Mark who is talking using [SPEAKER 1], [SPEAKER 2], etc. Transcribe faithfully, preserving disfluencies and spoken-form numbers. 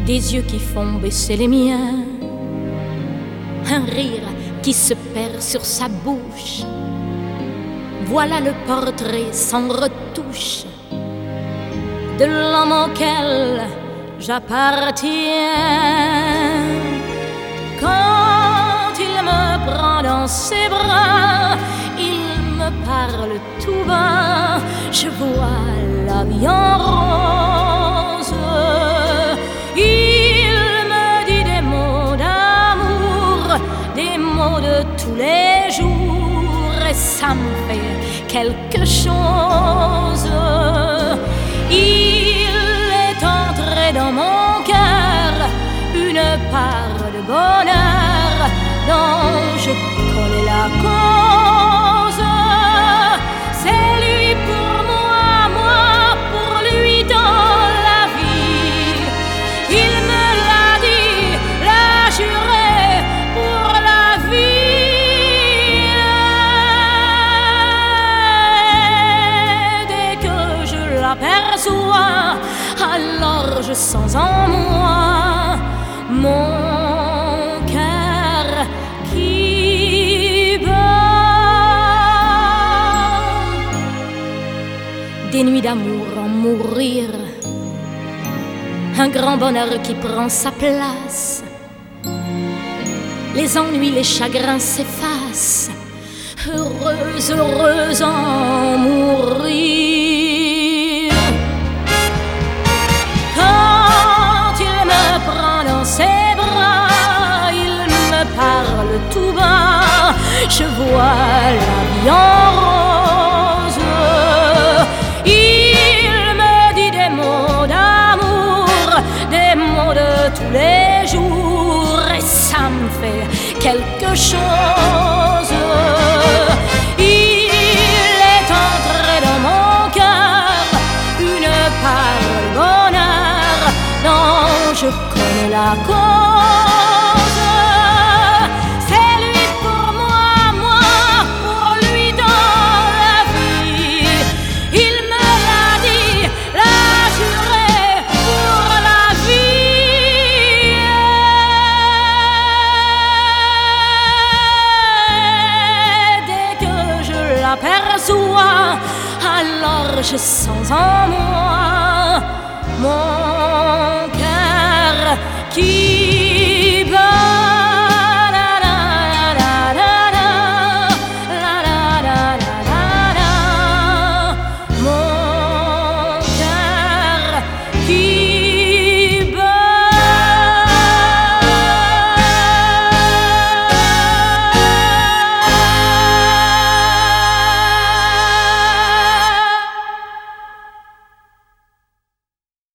[SPEAKER 1] des yeux qui font baisser les miens, un rire qui se perd sur sa bouche. Voilà le portrait sans retouche de l'homme auquel j'appartiens. Quand il me prend dans ses bras, il me parle tout bas, je vois la vie en rose. Il me dit des mots d'amour, des mots de tous les jours, et ça me fait quelque chose. Il est entré dans mon cœur une part de bonheur dont je connais la cause. C'est lui pour moi, moi pour lui dans la vie. Il me l'a dit, l'a juré pour la vie. Dès que je l'aperçois, alors je sens en moi mon cœur qui bat. Des nuits d'amour en mourir, un grand bonheur qui prend sa place. Les ennuis, les chagrins s'effacent, heureuse, heureuse en mourir. Quand il me prend dans ses bras, il me parle tout bas, je vois la vie en rose. Il me dit des mots d'amour, des mots de tous les jours, et ça me fait quelque chose. Il est entré dans mon cœur une part de bonheur dont je connais la cause. C'est lui pour moi, moi pour lui dans la vie. Il me l'a dit, l'a juré pour la vie. Dès que je l'aperçois, alors je sens en moi mon cœur qui